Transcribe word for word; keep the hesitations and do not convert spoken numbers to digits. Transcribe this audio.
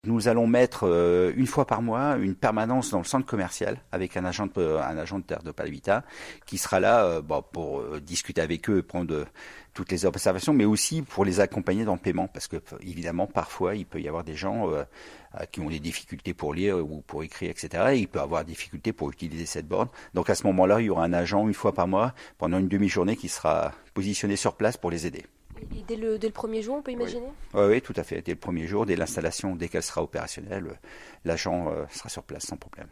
Nous allons mettre euh, une fois par mois une permanence dans le centre commercial avec un agent de, un agent de terre de Palavita qui sera là euh, bon, pour euh, discuter avec eux et prendre euh, toutes les observations, mais aussi pour les accompagner dans le paiement, parce que évidemment parfois il peut y avoir des gens euh, qui ont des difficultés pour lire ou pour écrire, et cetera. Et il peut avoir des difficultés pour utiliser cette borne. Donc à ce moment-là, il y aura un agent une fois par mois pendant une demi-journée qui sera positionné sur place pour les aider. Et dès le, dès le premier jour, on peut imaginer ? Oui. oui, oui, tout à fait. Dès le premier jour, dès l'installation, dès qu'elle sera opérationnelle, l'agent euh, sera sur place sans problème.